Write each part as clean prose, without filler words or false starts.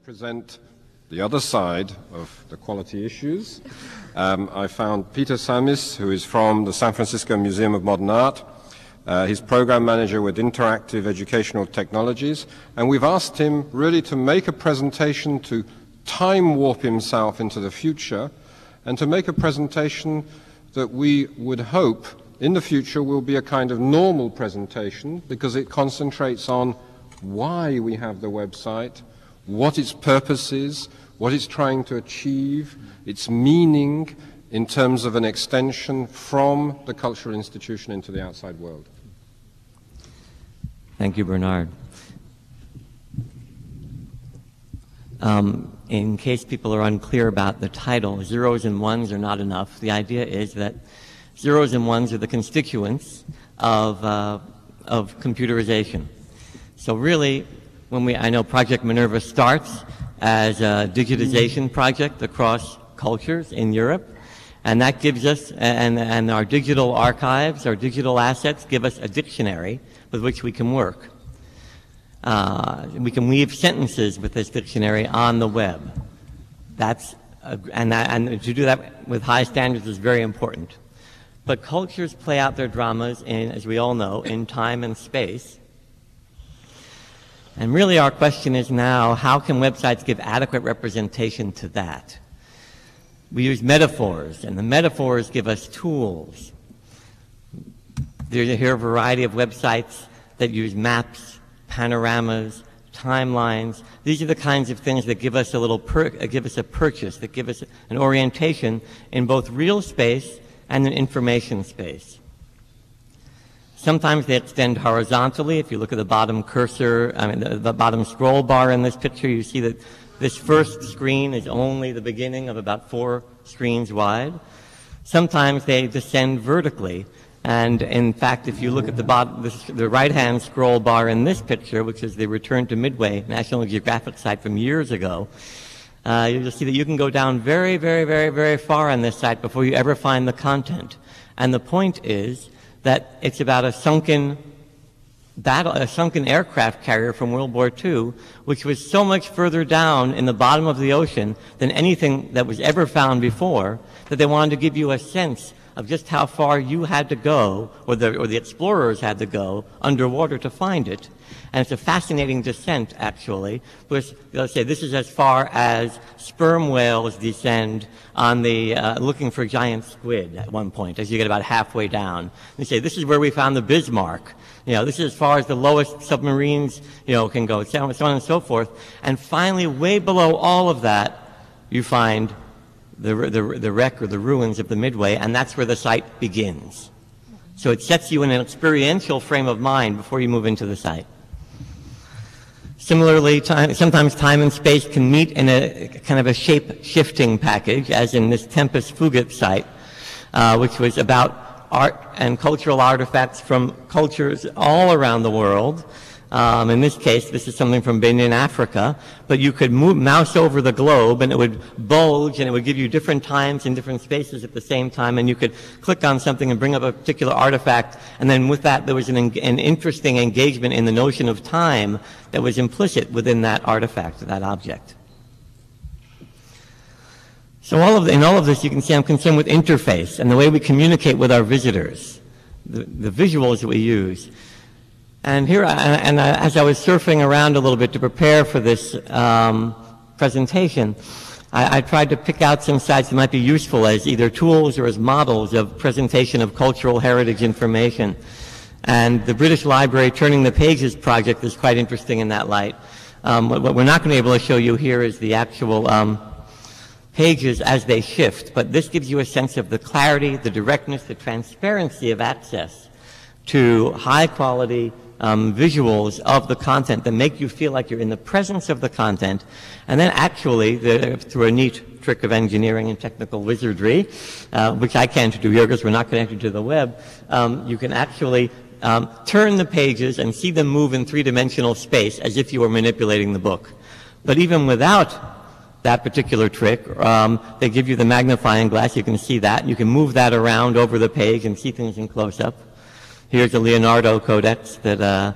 present the other side of the quality issues. I found Peter Samis, who is from the San Francisco Museum of Modern Art. He's program manager with Interactive Educational Technologies, and we've asked him really to make a presentation to time warp himself into the future and to make a presentation that we would hope in the future will be a kind of normal presentation because it concentrates on why we have the website, what its purpose is, what it's trying to achieve, its meaning in terms of an extension from the cultural institution into the outside world. Thank you, Bernard. In case people are unclear about the title, zeros and ones are not enough. The idea is that zeros and ones are the constituents of computerization. So really, I know Project Minerva starts as a digitization project across cultures in Europe, and that gives us, and our digital archives, our digital assets give us a dictionary with which we can work. We can weave sentences with this dictionary on the web. And to do that with high standards is very important. But cultures play out their dramas in, as we all know, in time and space. And really our question is now, how can websites give adequate representation to that? We use metaphors, and the metaphors give us tools. There's here a variety of websites that use maps, panoramas, timelines. These are the kinds of things that give us give us a purchase, that give us an orientation in both real space and in information space. Sometimes they extend horizontally. If you look at the bottom cursor, the bottom scroll bar in this picture, you see that this first screen is only the beginning of about 4 screens wide. Sometimes they descend vertically. And in fact, if you look at the right-hand scroll bar in this picture, which is the Return to Midway National Geographic site from years ago, you'll see that you can go down very, very, very, very far on this site before you ever find the content. And the point is that it's about a sunken aircraft carrier from World War II, which was so much further down in the bottom of the ocean than anything that was ever found before, that they wanted to give you a sense of just how far you had to go, or the explorers had to go underwater to find it. And it's a fascinating descent, actually, because let's say this is as far as sperm whales descend on the looking for giant squid at one point, as you get about halfway down. They say this is where we found the Bismarck. This is as far as the lowest submarines, can go, so on and so forth. And finally, way below all of that, you find the wreck or the ruins of the Midway, and that's where the site begins. So it sets you in an experiential frame of mind before you move into the site. Similarly, sometimes time and space can meet in a kind of a shape-shifting package, as in this Tempus Fugit site, which was about art and cultural artifacts from cultures all around the world. In this case, this is something from Benin, Africa, but you could mouse over the globe and it would bulge and it would give you different times and different spaces at the same time, and you could click on something and bring up a particular artifact, and then with that there was an interesting engagement in the notion of time that was implicit within that artifact, that object. So in all of this you can see I'm concerned with interface and the way we communicate with our visitors, the visuals that we use. And here, as I was surfing around a little bit to prepare for this presentation, I tried to pick out some sites that might be useful as either tools or as models of presentation of cultural heritage information. And the British Library Turning the Pages project is quite interesting in that light. What we're not going to be able to show you here is the actual pages as they shift, but this gives you a sense of the clarity, the directness, the transparency of access to high-quality visuals of the content that make you feel like you're in the presence of the content. And then actually, through a neat trick of engineering and technical wizardry, which I can't do here because we're not connected to the web, you can actually turn the pages and see them move in 3-dimensional space as if you were manipulating the book. But even without that particular trick, they give you the magnifying glass, you can see that, you can move that around over the page and see things in close-up. Here's a Leonardo Codex that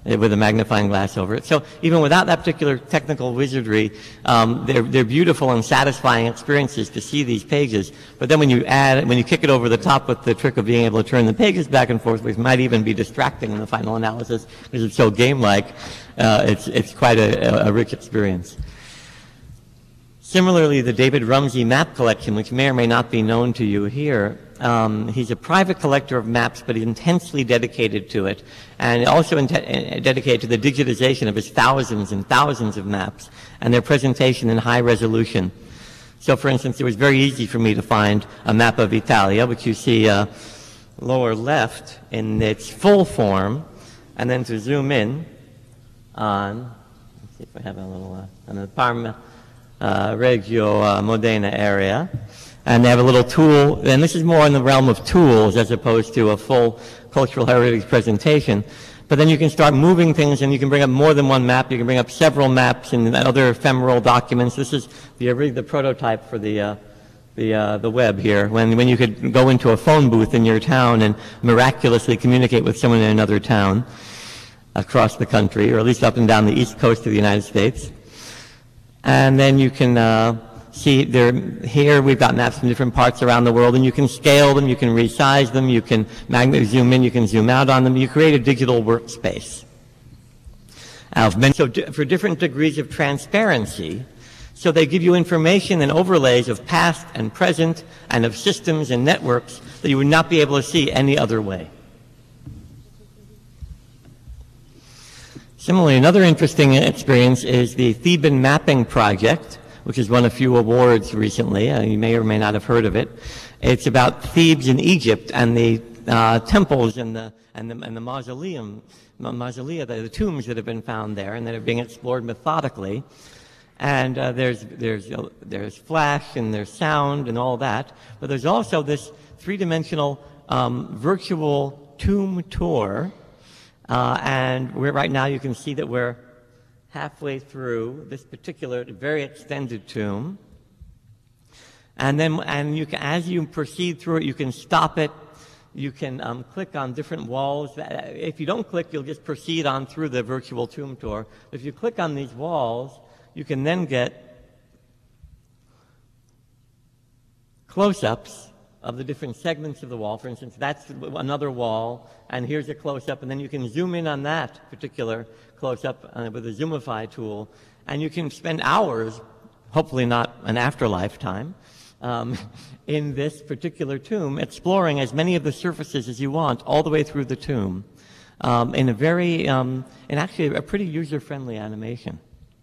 with a magnifying glass over it. So even without that particular technical wizardry, they're beautiful and satisfying experiences to see these pages. But then when you kick it over the top with the trick of being able to turn the pages back and forth, which might even be distracting in the final analysis because it's so game-like, it's quite a rich experience. Similarly, the David Rumsey map collection, which may or may not be known to you here, he's a private collector of maps, but he's intensely dedicated to it, and also dedicated to the digitization of his thousands and thousands of maps and their presentation in high resolution. So, for instance, it was very easy for me to find a map of Italia, which you see lower left in its full form, and then to zoom in on, let's see if I have a little, on the Parma, Reggio Modena area. And they have a little tool, and this is more in the realm of tools as opposed to a full cultural heritage presentation. But then you can start moving things, and you can bring up more than one map. You can bring up several maps and other ephemeral documents. This is the prototype for the web here, when you could go into a phone booth in your town and miraculously communicate with someone in another town across the country, or at least up and down the east coast of the United States. And then you can see here we've got maps from different parts around the world, and you can scale them, you can resize them, you can zoom in, you can zoom out on them. You create a digital workspace. So for different degrees of transparency, so they give you information and overlays of past and present and of systems and networks that you would not be able to see any other way. Similarly, another interesting experience is the Theban Mapping Project, which has won a few awards recently. You may or may not have heard of it. It's about Thebes in Egypt and the temples and the mausolea, the tombs that have been found there and that are being explored methodically. And there's flash and there's sound and all that, but there's also this three-dimensional virtual tomb tour. And right now you can see that we're halfway through this particular very extended tomb. And then, as you proceed through it, you can stop it. You can click on different walls. If you don't click, you'll just proceed on through the virtual tomb tour. If you click on these walls, you can then get close-ups of the different segments of the wall. For instance, that's another wall, and here's a close-up, and then you can zoom in on that particular close-up with a Zoomify tool, and you can spend hours, hopefully not an afterlife time, in this particular tomb, exploring as many of the surfaces as you want all the way through the tomb in a very, in actually a pretty user-friendly animation.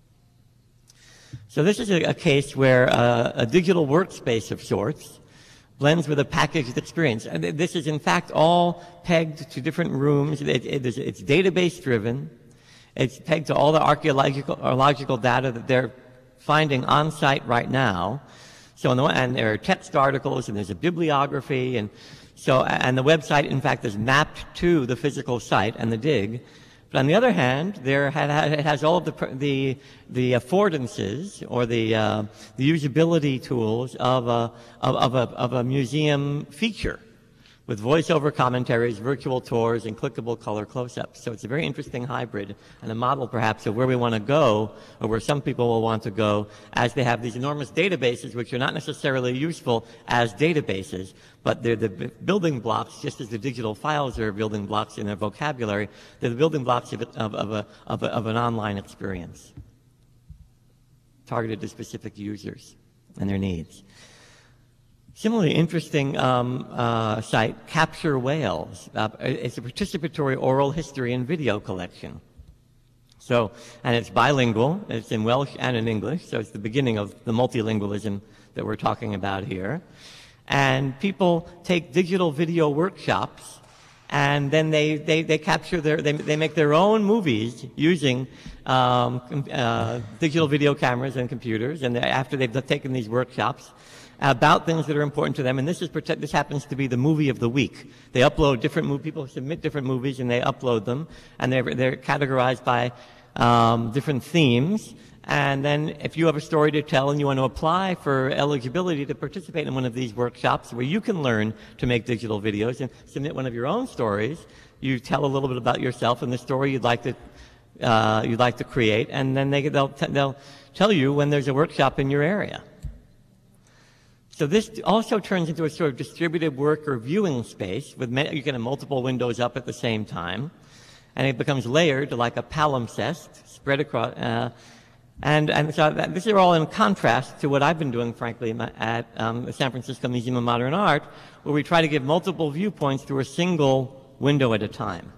So this is a case where a digital workspace of sorts blends with a packaged experience. And this is, in fact, all pegged to different rooms. It's database-driven. It's pegged to all the archaeological data that they're finding on site right now. So, and there are text articles, and there's a bibliography, and the website, in fact, is mapped to the physical site and the dig. But on the other hand, it has all of the affordances or the usability tools of a museum feature, with voiceover commentaries, virtual tours, and clickable color close-ups. So it's a very interesting hybrid and a model, perhaps, of where we want to go, or where some people will want to go, as they have these enormous databases, which are not necessarily useful as databases, but they're the building blocks, just as the digital files are building blocks in their vocabulary. They're the building blocks of an online experience, targeted to specific users and their needs. Similarly interesting site, Capture Wales. It's a participatory oral history and video collection. So, and it's bilingual. It's in Welsh and in English. So it's the beginning of the multilingualism that we're talking about here. And people take digital video workshops, and then they capture they make their own movies using digital video cameras and computers. And after they've taken these workshops, about things that are important to them, and this happens to be the movie of the week. They upload different people submit different movies, and they upload them, and they're categorized by different themes. And then if you have a story to tell and you want to apply for eligibility to participate in one of these workshops where you can learn to make digital videos and submit one of your own stories, You tell a little bit about yourself and the story you'd like to create, and then they'll tell you when there's a workshop in your area. So this also turns into a sort of distributed work or viewing space with you can have multiple windows up at the same time, and it becomes layered like a palimpsest spread across. And so this is all in contrast to what I've been doing, frankly, at the San Francisco Museum of Modern Art, where we try to give multiple viewpoints through a single window at a time.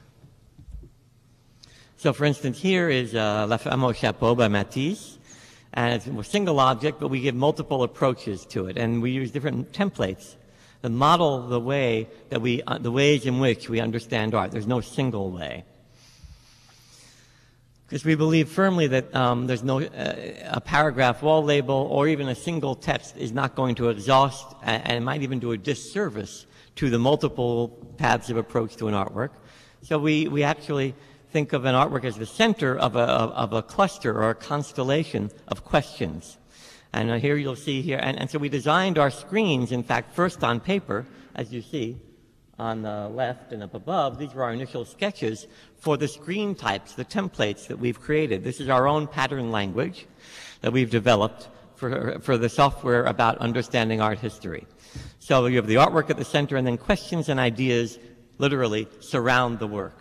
So, for instance, here is La Femme au Chapeau by Matisse. And it's a single object, but we give multiple approaches to it. And we use different templates that model the ways in which we understand art. There's no single way. Because we believe firmly that there's no a paragraph wall label or even a single text is not going to exhaust and might even do a disservice to the multiple paths of approach to an artwork. So we actually think of an artwork as the center of a cluster or a constellation of questions. And here you'll see here, and so we designed our screens, in fact, first on paper, as you see on the left and up above. These were our initial sketches for the screen types, the templates that we've created. This is our own pattern language that we've developed for the software about understanding art history. So you have the artwork at the center, and then questions and ideas literally surround the work.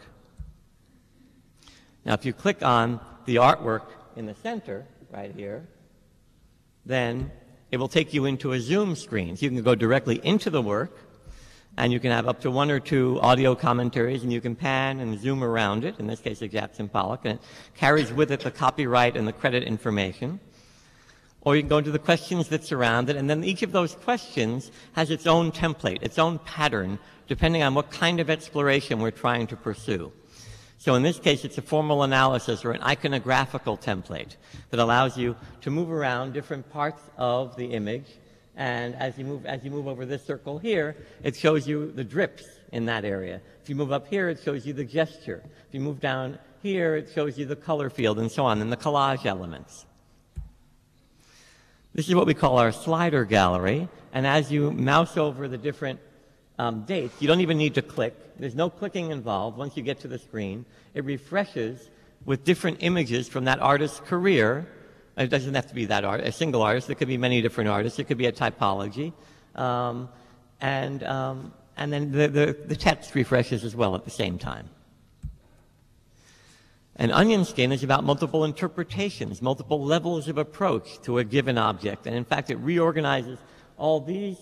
Now, if you click on the artwork in the center, right here, then it will take you into a Zoom screen. So you can go directly into the work, and you can have up to 1 or 2 audio commentaries, and you can pan and zoom around it, in this case, a Jackson Pollock, and it carries with it the copyright and the credit information. Or you can go into the questions that surround it, and then each of those questions has its own template, its own pattern, depending on what kind of exploration we're trying to pursue. So in this case, it's a formal analysis or an iconographical template that allows you to move around different parts of the image. And as you move over this circle here, it shows you the drips in that area. If you move up here, it shows you the gesture. If you move down here, it shows you the color field and so on, and the collage elements. This is what we call our slider gallery. And as you mouse over the different dates, you don't even need to click. There's no clicking involved. Once you get to the screen, it refreshes with different images from that artist's career. It doesn't have to be a single artist. It could be many different artists. It could be a typology. And then the text refreshes as well at the same time. An onion skin is about multiple interpretations, multiple levels of approach to a given object. And in fact, it reorganizes all these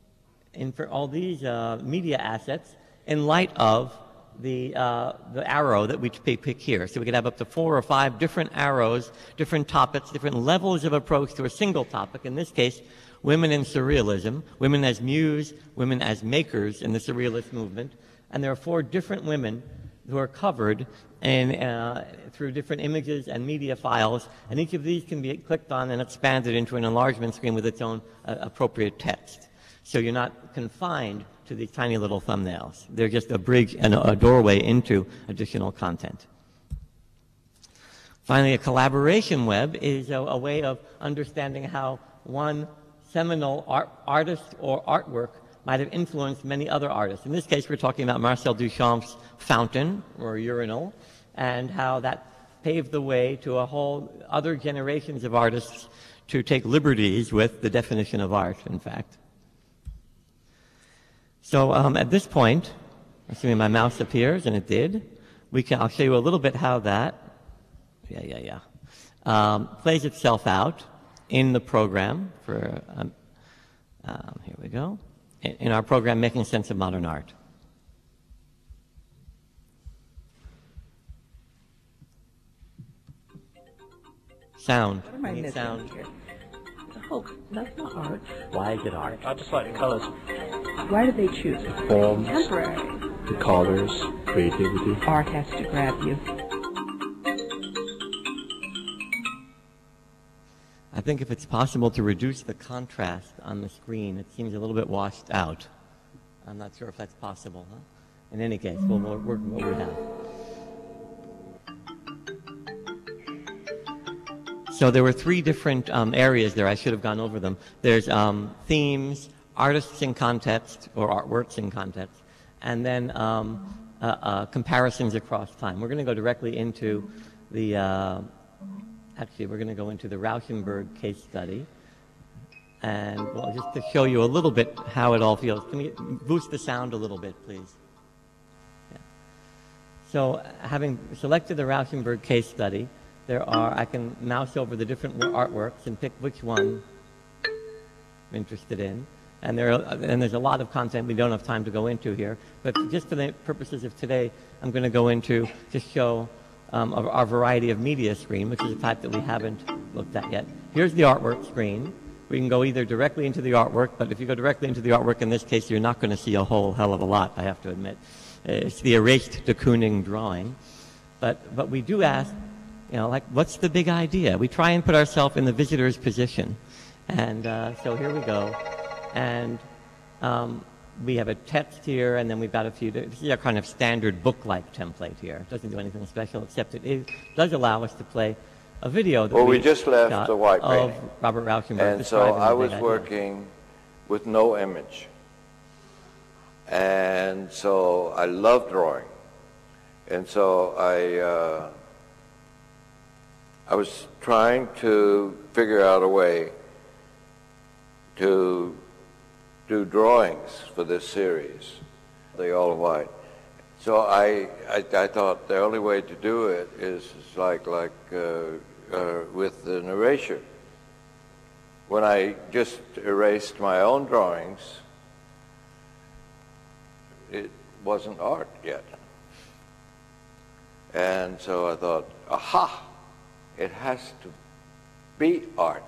media assets in light of the arrow that we pick here. So we could have up to 4 or 5 different arrows, different topics, different levels of approach to a single topic. In this case, women in surrealism, women as muse, women as makers in the surrealist movement. And there are 4 different women who are covered through different images and media files. And each of these can be clicked on and expanded into an enlargement screen with its own appropriate text. So you're not confined to these tiny little thumbnails. They're just a bridge and a doorway into additional content. Finally, a collaboration web is a way of understanding how one seminal artist or artwork might have influenced many other artists. In this case, we're talking about Marcel Duchamp's fountain or urinal, and how that paved the way to a whole other generations of artists to take liberties with the definition of art, in fact. So at this point, assuming my mouse appears, and it did, I'll show you a little bit how that plays itself out in the program for, here we go, in our program, Making Sense of Modern Art. Sound. What am I missing sound. here? Oh, that's not art. Why is it art? I just like the colors. Why do they choose it? Forms, Temporary. the colors, creativity. Art has to grab you. I think if it's possible to reduce the contrast on the screen, it seems a little bit washed out. I'm not sure if that's possible. Huh? In any case, we'll work with what we have. So there were 3 different areas there. I should have gone over them. There's themes, artists in context, or artworks in context, and then comparisons across time. We're going to go directly into the, actually, we're going to go into the Rauschenberg case study. And well, just to show you a little bit how it all feels. Can you boost the sound a little bit, please? Yeah. So having selected the Rauschenberg case study, I can mouse over the different artworks and pick which one I'm interested in. And there's a lot of content we don't have time to go into here. But just for the purposes of today, I'm going to go into just show our variety of media screen, which is a type that we haven't looked at yet. Here's the artwork screen. We can go either directly into the artwork, but if you go directly into the artwork in this case, you're not going to see a whole hell of a lot, I have to admit. It's the erased de Kooning drawing. But we do ask, you know, like, what's the big idea? We try and put ourselves in the visitor's position. And so here we go. And we have a text here, and then we've got a few. This is our kind of standard book-like template here. It doesn't do anything special, except it does allow us to play a video that we just left the white painting of Robert Rauschenberg. And so I was working with no image. And so I love drawing. And so I was trying to figure out a way to do drawings for this series, the all white. So I thought the only way to do it is like with an erasure. When I just erased my own drawings, it wasn't art yet. And so I thought, aha, it has to be art.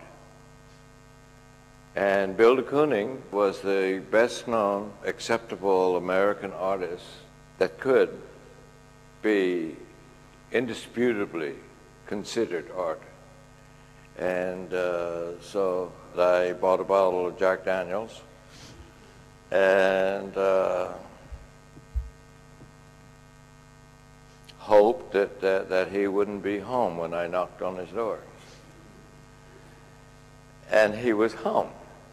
And Bill de Kooning was the best known acceptable American artist that could be indisputably considered art. And so I bought a bottle of Jack Daniels and hoped that he wouldn't be home when I knocked on his door. And he was home.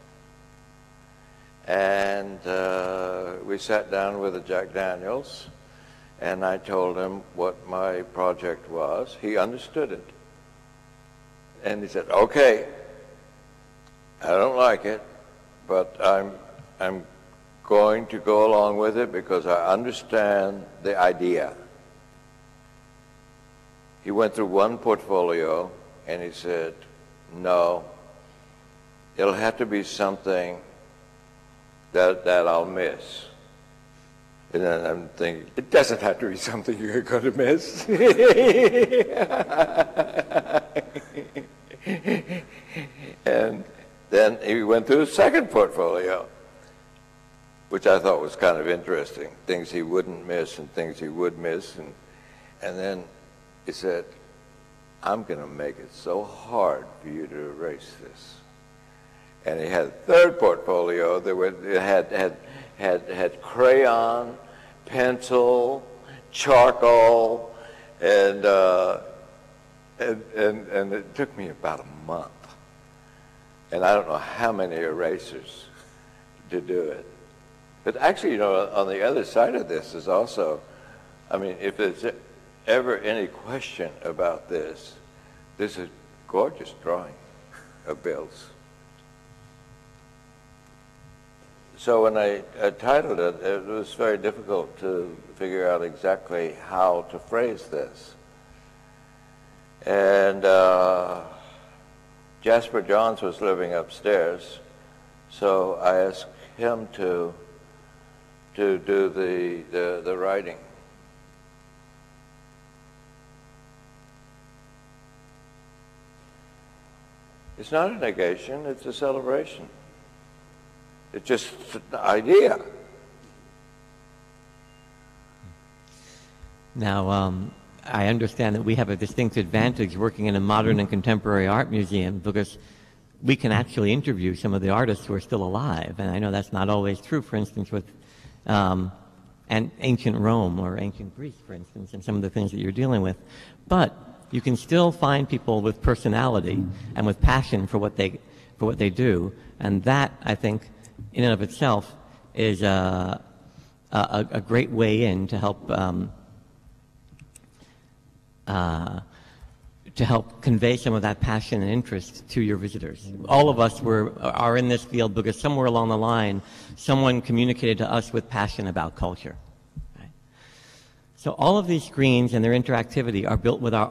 And we sat down with a Jack Daniels, and I told him what my project was. He understood it. And he said, okay, I don't like it, but I'm going to go along with it because I understand the idea. He went through one portfolio, and he said, no, it'll have to be something that I'll miss. And then I'm thinking, it doesn't have to be something you're going to miss. And then he went through a second portfolio, which I thought was kind of interesting, things he wouldn't miss and things he would miss. And then he said, I'm going to make it so hard for you to erase this. And he had a third portfolio that had crayon, pencil, charcoal, and it took me about a month. And I don't know how many erasers to do it. But actually, you know, on the other side of this is also, I mean, if there's ever any question about this is a gorgeous drawing of Bill's. So when I titled it, it was very difficult to figure out exactly how to phrase this. And Jasper Johns was living upstairs, so I asked him to do the writing. It's not a negation, it's a celebration. It's just an idea. Now, I understand that we have a distinct advantage working in a modern and contemporary art museum because we can actually interview some of the artists who are still alive. And I know that's not always true, for instance, with ancient Rome or ancient Greece, for instance, and some of the things that you're dealing with. But you can still find people with personality and with passion for what they do. And that, I think, in and of itself is a a great way in to help convey some of that passion and interest to your visitors. All of us are in this field because somewhere along the line, someone communicated to us with passion about culture. Right? So all of these screens and their interactivity are built with our